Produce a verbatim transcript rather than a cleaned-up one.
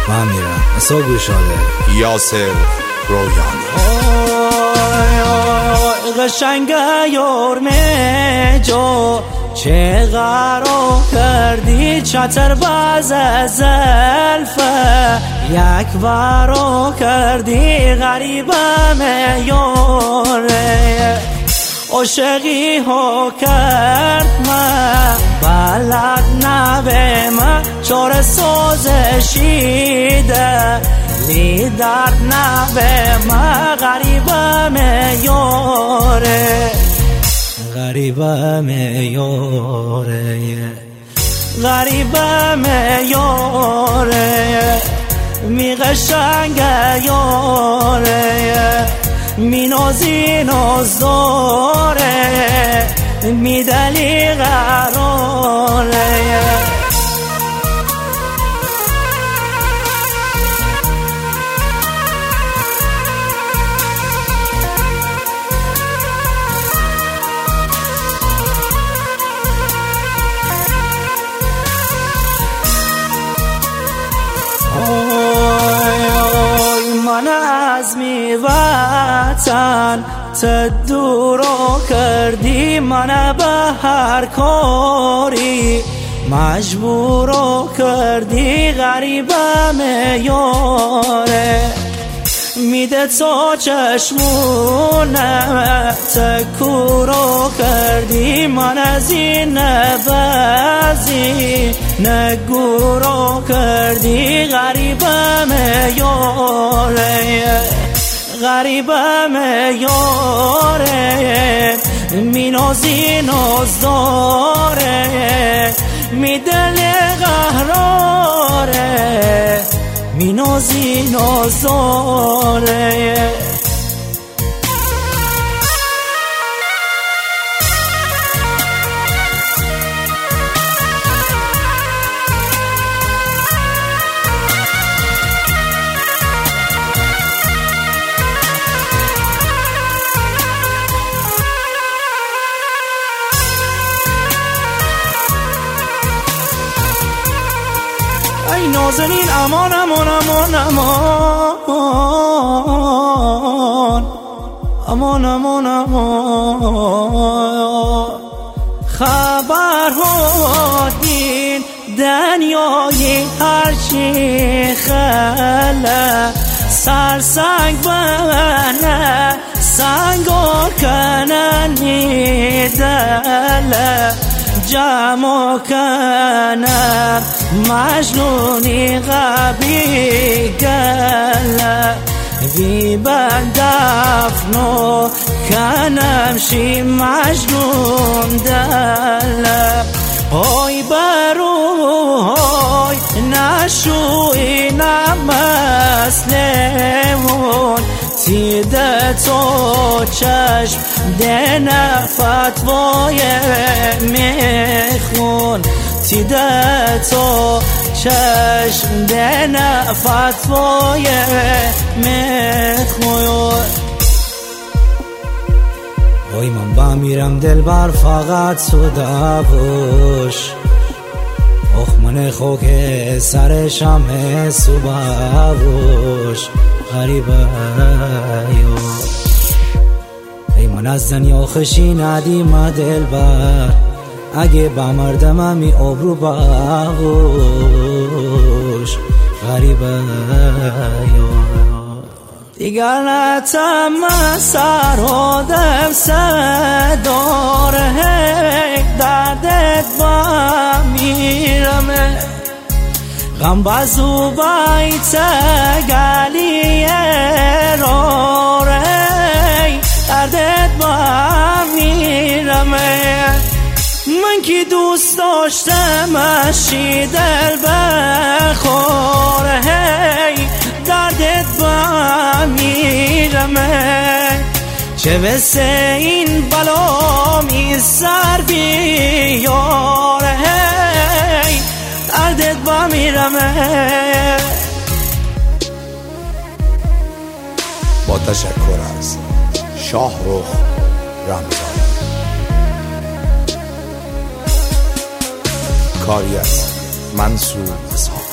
من میرم اصلا گوشاده یاسر رویانی قشنگه یورمه جو چه غرا کردی چتر باز زلفه یک ورا کردی غریبم یاره عاشقی ها کرد من بلد نبه من چاره سازشیده لی درد نبه من غریبم یاره غریبم یاره غریبم یاره می قشنگه یاره می نازی ناز داره می دلی قراره من از می وطن تدورو کردی من به هر کاری مجبورو کردی غریبم یاره میده تا چشمونه تکورو کردی من از این نبازی نگورو کردی غریبم یاره غریبم یاره می نازی ناز داره می دل قهراره می نازی ناز داره ای نازنین امان امان امان امان امان امان امان خبر ها دین دنیای هرچی خله سرسنگ بنه سنگا کننی دله جمع کنم مجنونی غبی گله وی بندفنو کنم شی مجنون دله های بروی نشوی نمسلمون تیده تو چشم دنه فتوای میخون تیده تو چشم دنه فتوای میخون وای من با میرم دل بر فقط سودا بوش اخمن خوک سرشم صبح بوش غریبه یو ای من از دنیا خوشی ندیم دل بر اگه با مردم می ابرو باغوش غریبه یو دیگر نتم سر آدم صدار هی دردت با میرمه غم بازو بایت گلی راره دردت با میرمه من که دوست داشتم اشی دل بخوره هی دردت با میرمه چه بسه این بلا می سر بیاره هی دردت با میرمه با تشکر از شاهرخ رمضانی کاری از منصور اسحاق.